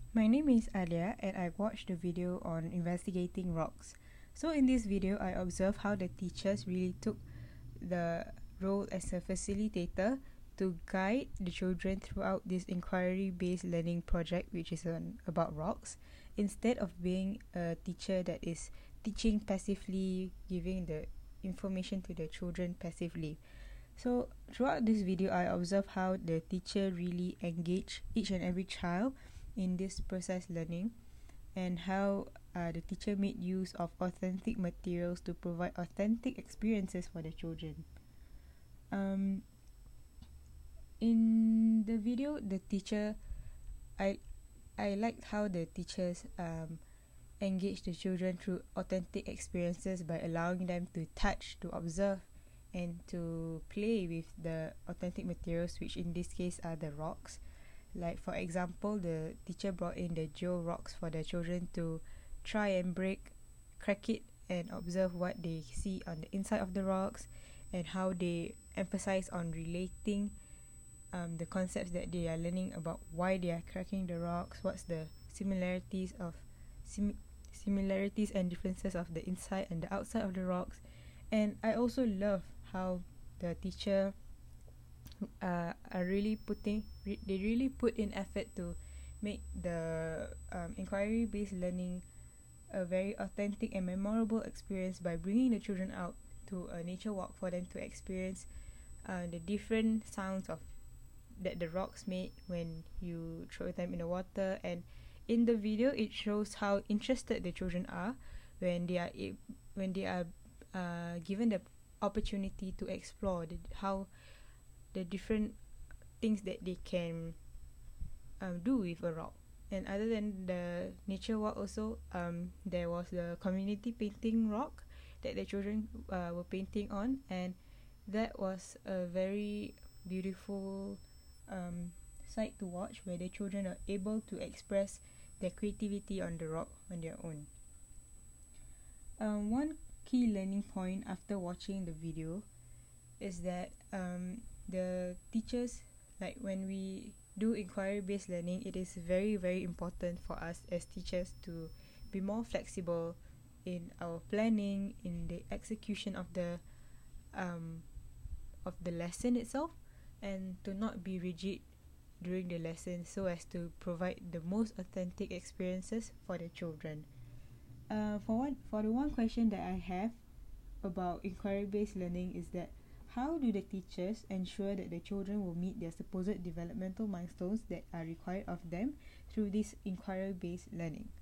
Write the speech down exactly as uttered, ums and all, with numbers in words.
My name is Alia and I watched the video on investigating rocks. So in this video, I observed how the teachers really took the role as a facilitator to guide the children throughout this inquiry-based learning project, which is on, about rocks, instead of being a teacher that is teaching passively, giving the information to the children passively. So throughout this video, I observed how the teacher really engaged each and every child in this process learning, and how uh, the teacher made use of authentic materials to provide authentic experiences for the children. Um, in the video, the teacher, I I liked how the teachers um, engage the children through authentic experiences by allowing them to touch, to observe, and to play with the authentic materials, which in this case are the rocks. Like for example, the teacher brought in the geo rocks for the children to try and break, crack it, and observe what they see on the inside of the rocks, and how they emphasize on relating um, the concepts that they are learning about why they are cracking the rocks, what's the similarities of sim- similarities and differences of the inside and the outside of the rocks. And I also love how the teacher uh, are really putting re- they really put in effort to make the um, inquiry based learning a very authentic and memorable experience by bringing the children out to a nature walk for them to experience uh, the different sounds of that the rocks make when you throw them in the water. And in the video, it shows how interested the children are when they are a- when they are uh, given the opportunity to explore the, how the different things that they can um, do with a rock. And other than the nature walk, also um, there was the community painting rock that the children uh, were painting on, and that was a very beautiful um, sight to watch, where the children are able to express their creativity on the rock on their own. Um, one key learning point after watching the video is that um, the teachers, like when we do inquiry based learning, it is very very important for us as teachers to be more flexible in our planning, in the execution of the um, of the lesson itself, and to not be rigid during the lesson, so as to provide the most authentic experiences for the children. Uh, for one, for the one question that I have about inquiry based learning is that how do the teachers ensure that the children will meet their supposed developmental milestones that are required of them through this inquiry based learning?